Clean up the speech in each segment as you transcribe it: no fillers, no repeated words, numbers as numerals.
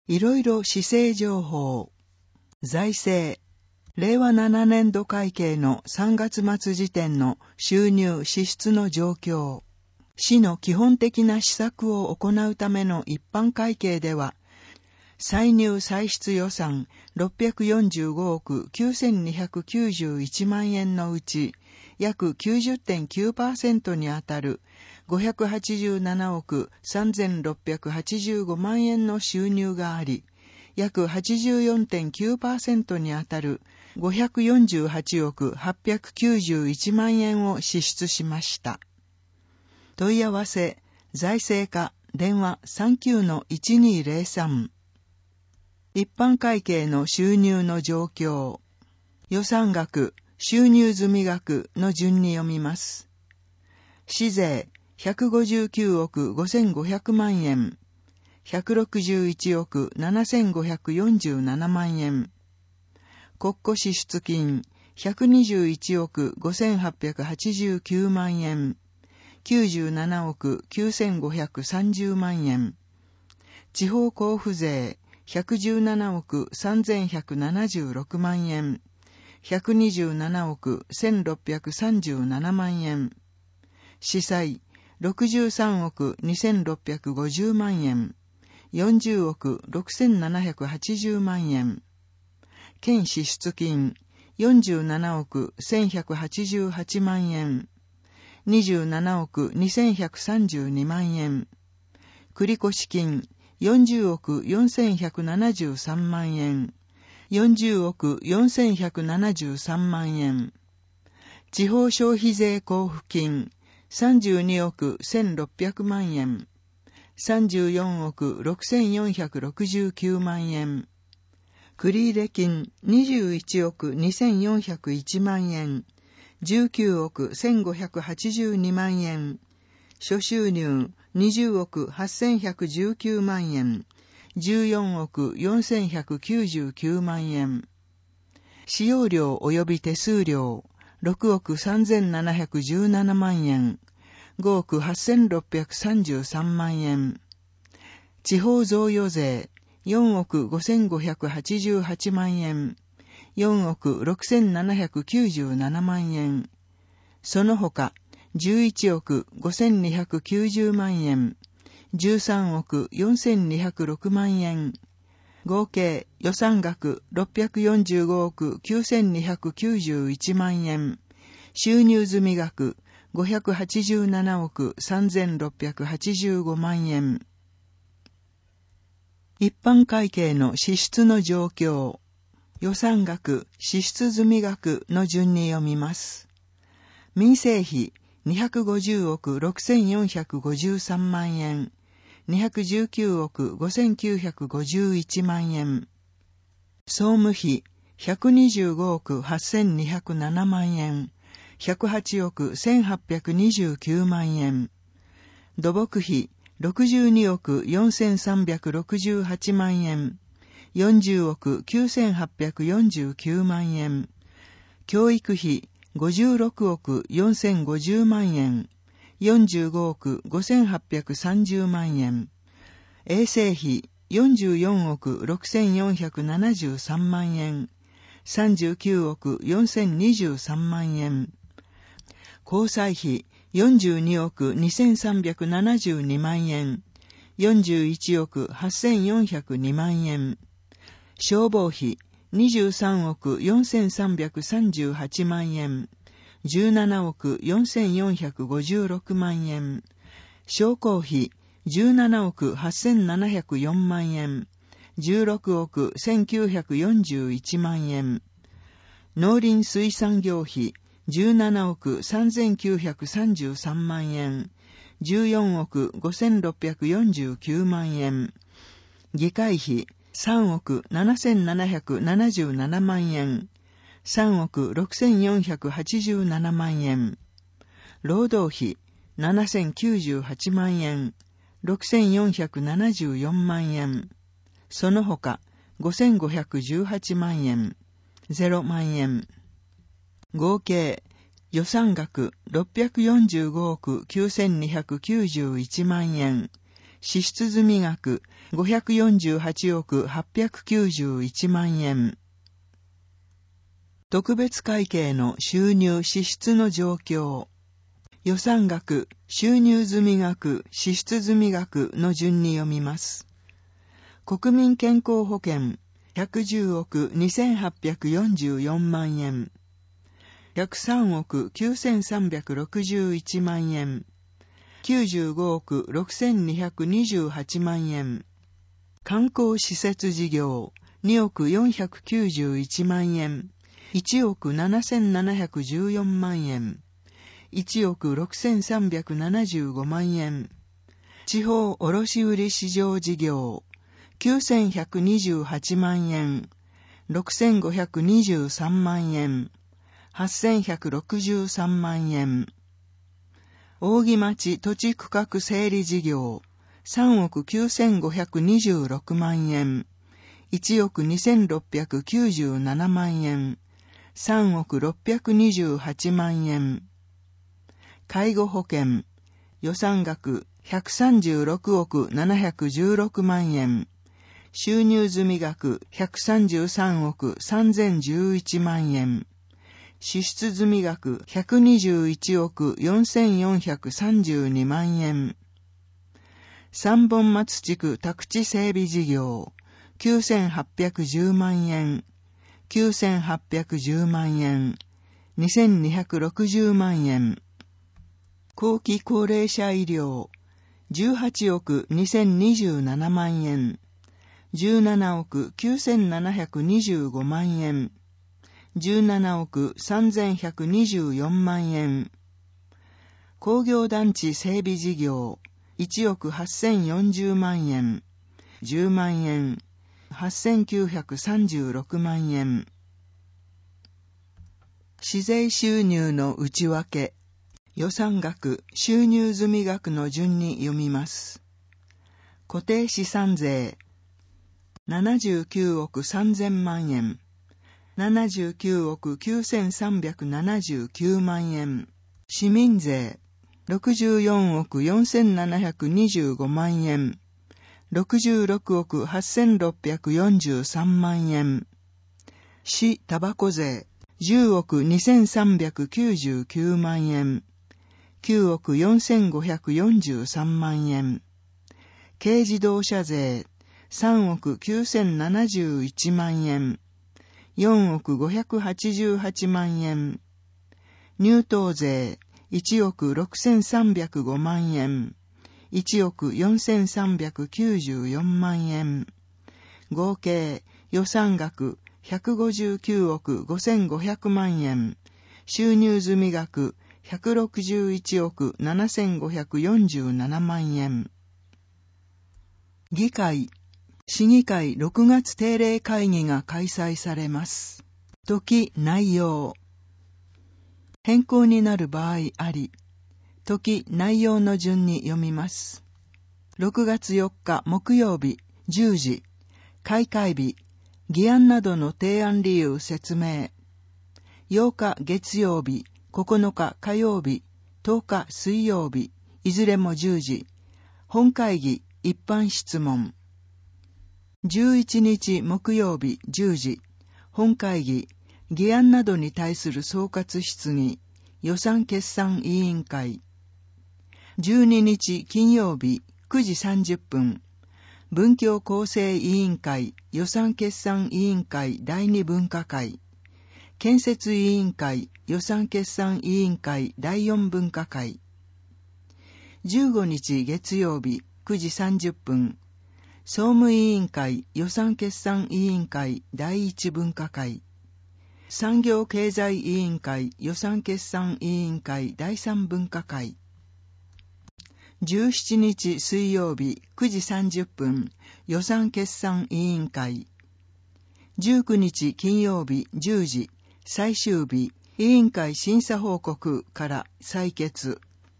いろいろ施政情報。財政。令和7年度会計の3月末時点の収入支出の状況。市の基本的な施策を行うための一般会計では、歳入歳出予算645億9291万円のうち、約 90.9% にあたる587億3685万円の収入があり、約 84.9% にあたる548億891万円を支出しました。問い合わせ、財政課、電話 39-1203。一般会計の収入の状況。予算額、収入済額の順に読みます。市税、159億5500万円。161億7547万円。国庫支出金、121億5889万円。97億9530万円。地方交付税、117億3176万円。127億1637万円。司祭、63億2650万円。40億6780万円。県支出金、47億1188万円。27億2132万円。繰越金、40億4173万円。40億4173万円。地方消費税交付金、32億1600万円。34億6469万円。繰入金、21億2401万円。19億1582万円。諸収入、20億8119万円。14億4199万円。使用料及び手数料、6億3717万円。5億8633万円。地方贈与税、4億5588万円。4億6797万円。その他、11億5290万円。13億4206万円。合計予算額645億9291万円。収入済額587億3685万円。一般会計の支出の状況。予算額、支出済額の順に読みます。民生費250億6453万円。219億5951万円。総務費125億8207万円。108億1829万円。土木費62億4368万円。40億9849万円。教育費56億4050万円。45億5830万円。衛生費44億6473万円。39億4023万円。交際費42億2372万円。41億8402万円。消防費23億4338万円。17億4456万円。商工費17億8704万円。16億1941万円。農林水産業費17億3933万円。14億5649万円。議会費3億7777万円。3億6487万円。労働費7098万円。6474万円。その他5518万円。0万円。合計予算額645億9291万円。 支出済額548億891万円。特別会計の収入支出の状況。予算額、収入済額、支出済額の順に読みます。国民健康保険110億2844万円。103億9361万円。95億6228万円。観光施設事業2億491万円。1億7714万円。1億6375万円。地方卸売市場事業9128万円。6523万円。8163万円。扇町土地区画整理事業3億9526万円。1億2697万円。3億628万円。介護保険予算額136億716万円。収入済額133億3011万円。支出済額121億4432万円。三本松地区宅地整備事業9810万円。9810万円。2260万円。後期高齢者医療18億2027万円。17億9725万円。17億3124万円。工業団地整備事業1億8040万円。10万円。8936万円。市税収入の内訳。予算額、収入済額の順に読みます。固定資産税79億3000万円。79億9379万円。市民税64億4725万円。66億8643万円。市タバコ税10億2399万円。9億4543万円。軽自動車税3億9071万円。4億588万円。入島税1億6305万円。1億4394万円。合計予算額159億5500万円。収入済額161億7547万円。議会、市議会6月定例会議が開催されます。時、内容。変更になる場合あり、時、内容の順に読みます。6月4日木曜日10時、開会日、議案などの提案理由説明。8日月曜日、9日火曜日、10日水曜日、いずれも10時、本会議一般質問。11日木曜日10時、本会議、議案などに対する総括質疑、予算決算委員会。12日金曜日9時30分、文教構成委員会予算決算委員会第2分科会。建設委員会予算決算委員会第4分科会。15日月曜日9時30分、総務委員会予算決算委員会第1分科会。産業経済委員会予算決算委員会第3分科会。17日水曜日9時30分、予算決算委員会。19日金曜日10時、最終日、委員会審査報告から採決。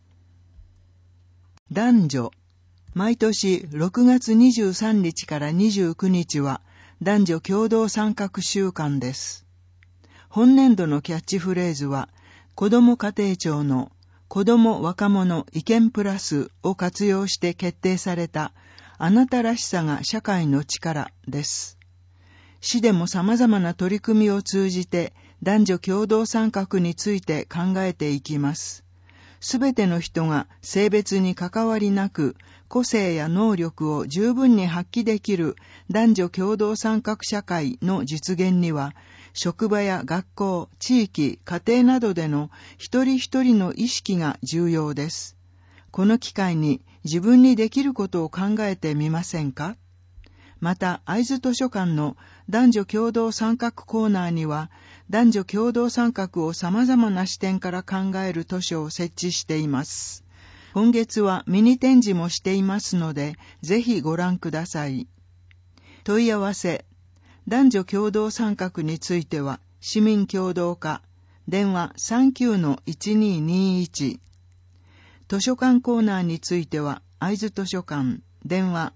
男女。毎年6月23日から29日は男女共同参画週間です。本年度のキャッチフレーズは、子ども家庭庁の子ども若者意見プラスを活用して決定されたあなたらしさが社会の力です。市でも様々な取り組みを通じて男女共同参画について考えていきます。すべての人が性別に関わりなく個性や能力を十分に発揮できる男女共同参画社会の実現には、職場や学校、地域、家庭などでの一人一人の意識が重要です。この機会に自分にできることを考えてみませんか？また、会津図書館の男女共同参画コーナーには、男女共同参画を様々な視点から考える図書を設置しています。今月はミニ展示もしていますので、ぜひご覧ください。問い合わせ。男女共同参画については、市民共同課、電話 39-1221。図書館コーナーについては、会津図書館、電話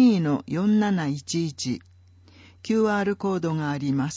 22-4711。QR コードがあります。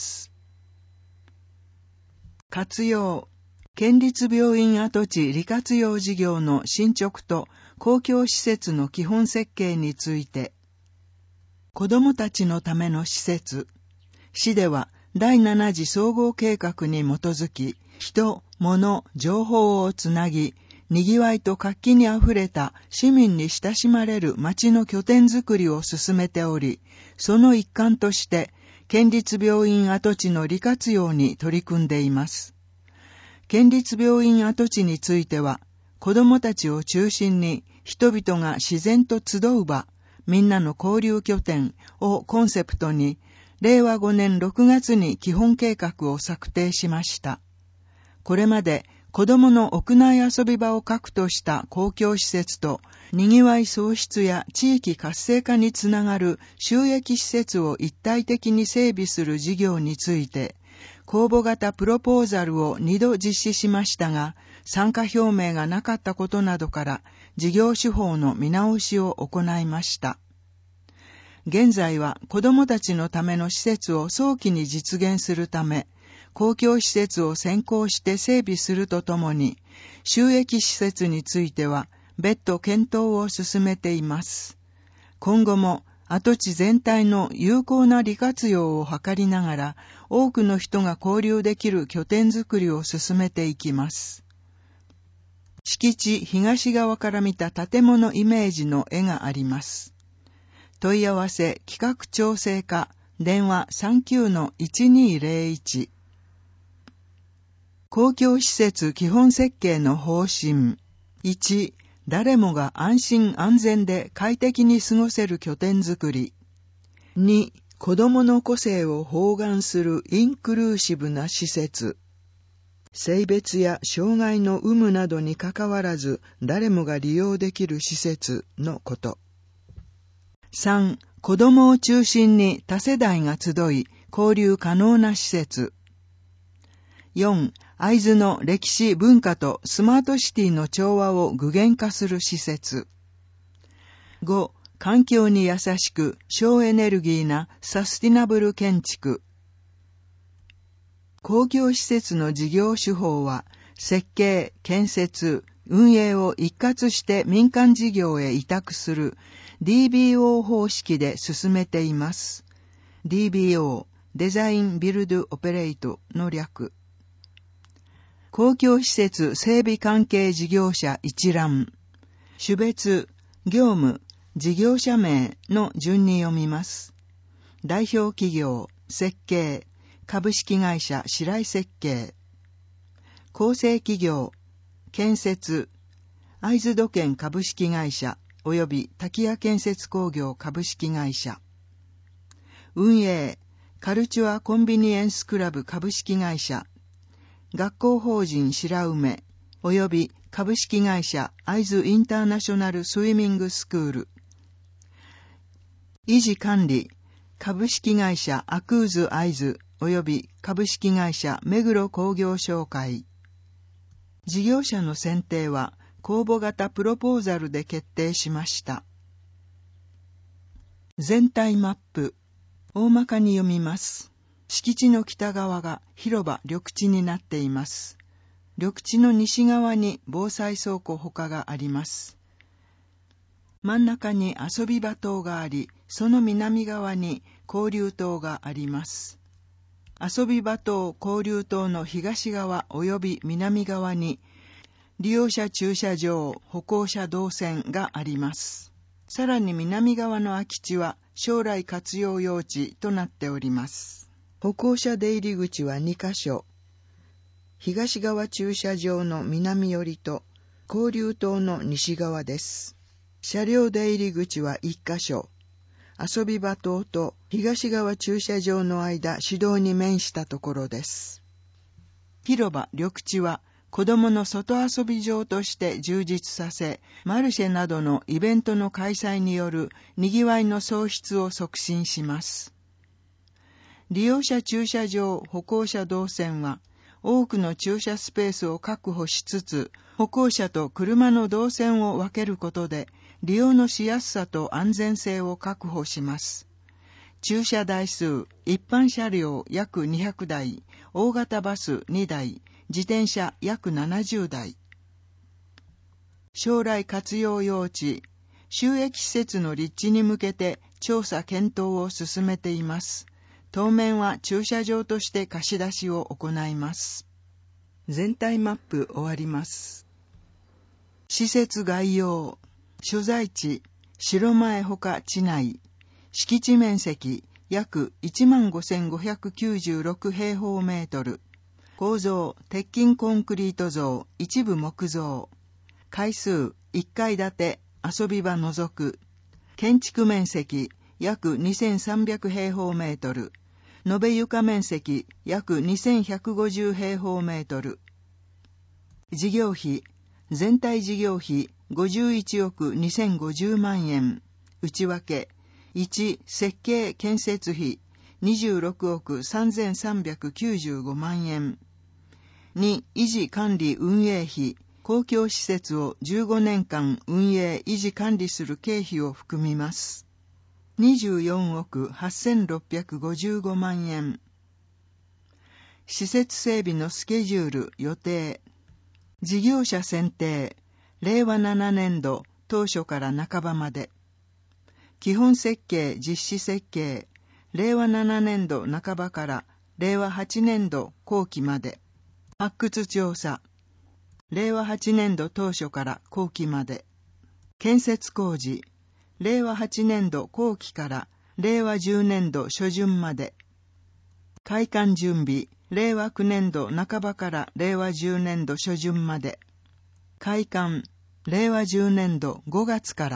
活用。県立病院跡地利活用事業の進捗と公共施設の基本設計について。子どもたちのための施設。市では第7次総合計画に基づき、人、物、情報をつなぎ、賑わいと活気にあふれた市民に親しまれる町の拠点づくりを進めており、その一環として、県立病院跡地の利活用に取り組んでいます。県立病院跡地については、子どもたちを中心に人々が自然と集う場、みんなの交流拠点をコンセプトに、令和5年6月に基本計画を策定しました。これまで子どもの屋内遊び場を核とした公共施設と、賑わい創出や地域活性化につながる収益施設を一体的に整備する事業について、公募型プロポーザルを2度実施しましたが、参加表明がなかったことなどから、事業手法の見直しを行いました。現在は子どもたちのための施設を早期に実現するため、公共施設を先行して整備するとともに、収益施設については別途検討を進めています。今後も跡地全体の有効な利活用を図りながら、多くの人が交流できる拠点づくりを進めていきます。敷地東側から見た建物イメージの絵があります。問い合わせ企画調整課、電話 39-1201。公共施設基本設計の方針。1、誰もが安心安全で快適に過ごせる拠点づくり。2、子どもの個性を包含するインクルーシブな施設。性別や障害の有無などにかかわらず誰もが利用できる施設のこと。3、子どもを中心に多世代が集い、交流可能な施設。4、会津の歴史文化とスマートシティの調和を具現化する施設。5、環境に優しく省エネルギーなサスティナブル建築。公共施設の事業手法は、設計、建設、運営を一括して民間事業へ委託する DBO 方式で進めています。DBO、デザイン・ビルド・オペレイトの略。公共施設整備関係事業者一覧。種別、業務、事業者名の順に読みます。代表企業、設計、株式会社白井設計。構成企業、建設、会津土建株式会社及び滝谷建設工業株式会社。運営、カルチュアコンビニエンスクラブ株式会社。学校法人白梅及び株式会社会津インターナショナルスイミングスクール。維持管理、株式会社アクーズ会津及び株式会社目黒工業商会。事業者の選定は公募型プロポーザルで決定しました。全体マップ。大まかに読みます。敷地の北側が広場緑地になっています。 緑地の西側に防災倉庫他があります。真ん中に遊び場棟があり、その南側に交流棟があります。遊び場棟交流棟の東側及び南側に利用者駐車場、歩行者動線があります。さらに南側の空き地は将来活用用地となっております。歩行者出入り口は2カ所。東側駐車場の南寄りと交流棟の西側です。車両出入り口は1カ所。遊び場棟と東側駐車場の間、市道に面したところです。広場、緑地は子供の外遊び場として充実させ、マルシェなどのイベントの開催による賑わいの創出を促進します。利用者駐車場、歩行者動線は、多くの駐車スペースを確保しつつ、歩行者と車の動線を分けることで、利用のしやすさと安全性を確保します。駐車台数、一般車両約200台、大型バス2台、自転車約70台。将来活用用地、収益施設の立地に向けて調査検討を進めています。当面は駐車場として貸し出しを行います。全体マップ終わります。施設概要、所在地、城前ほか地内、敷地面積約 15,596 平方メートル、構造、鉄筋コンクリート造、一部木造、階数、1階建て、遊び場除く、建築面積約2300平方メートル、延べ床面積約2150平方メートル。事業費、全体事業費51億2050万円。内訳、1、設計建設費26億3395万円。2、維持管理運営費、公共施設を15年間運営維持管理する経費を含みます。24億8655万円。施設整備のスケジュール予定。事業者選定。令和7年度当初から半ばまで。基本設計実施設計。令和7年度半ばから令和8年度後期まで。発掘調査。令和8年度当初から後期まで。建設工事。令和8年度後期から令和10年度初旬まで。開館準備、令和9年度半ばから令和10年度初旬まで。開館、令和10年度5月から。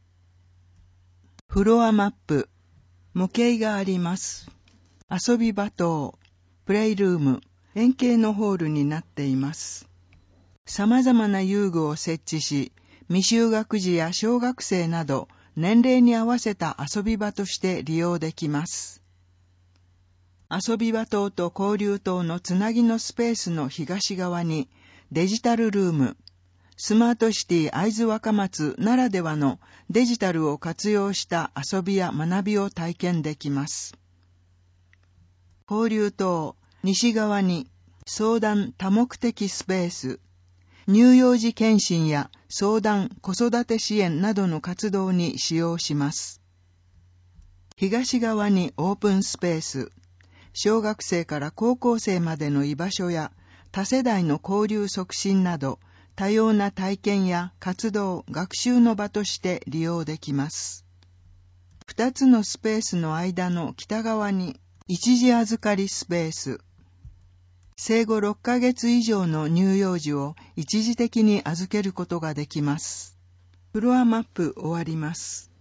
フロアマップ、模型があります。遊び場棟、プレイルーム、円形のホールになっています。様々な遊具を設置し、未就学児や小学生など年齢に合わせた遊び場として利用できます。遊び場棟と交流棟のつなぎのスペースの東側にデジタルルーム、スマートシティ会津若松ならではのデジタルを活用した遊びや学びを体験できます。交流棟、西側に相談多目的スペース、乳幼児検診や相談、子育て支援などの活動に使用します。東側にオープンスペース、小学生から高校生までの居場所や多世代の交流促進など多様な体験や活動、学習の場として利用できます。2つのスペースの間の北側に一時預かりスペース、生後6ヶ月以上の乳幼児を一時的に預けることができます。フロアマップ終わります。